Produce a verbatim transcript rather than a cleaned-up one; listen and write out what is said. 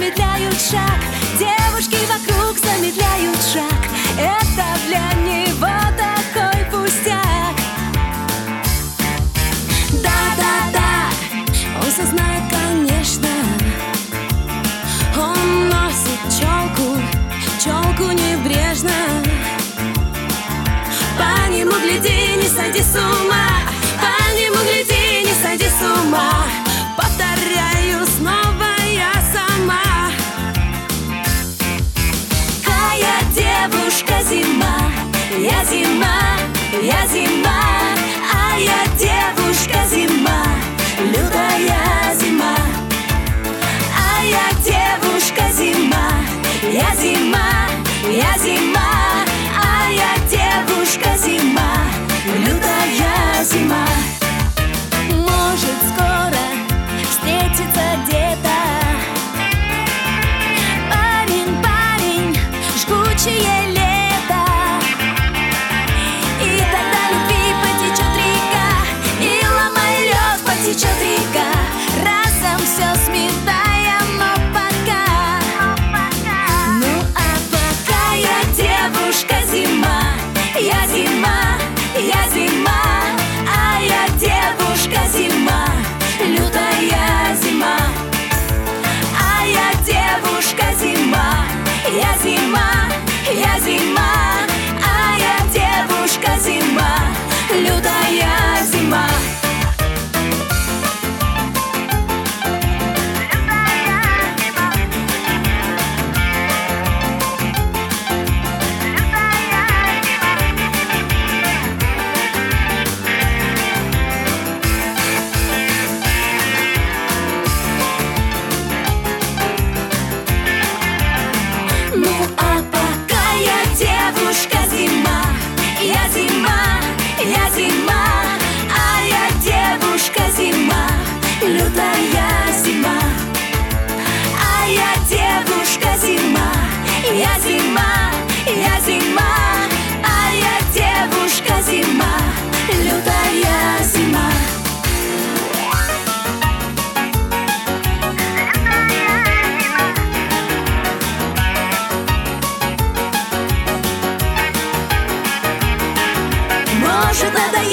замедляют шаг, девушки вокруг замедляют шаг. Это для него такой пустяк. Да-да-да, он все знает, конечно. Он носит челку, челку небрежно. По нему гляди, не сойди с ума. По нему гляди, не сойди с ума. Повторяю снова я сама. А я девушка зима, я зима, я зима. А я девушка зима, лютая зима. А я девушка зима, я зима, я зима. А я девушка зима, лютая зима. Может скоро встретиться где-то парень, парень, жгучее лето. И тогда любви потечет река, и ломая лед потечет река, разом все сметая, но пока. Ну а пока я девушка зима, я зима, я зима. А я девушка зима, лютая зима. А я девушка зима, я зима, я зима. А я девушка зима, лютая зима. Ну а пока я девушка зима, я зима, я зима. А я девушка зима, лютая зима. А я девушка зима, я зима, я зима. А я девушка зима, лютая зима. Может, надоест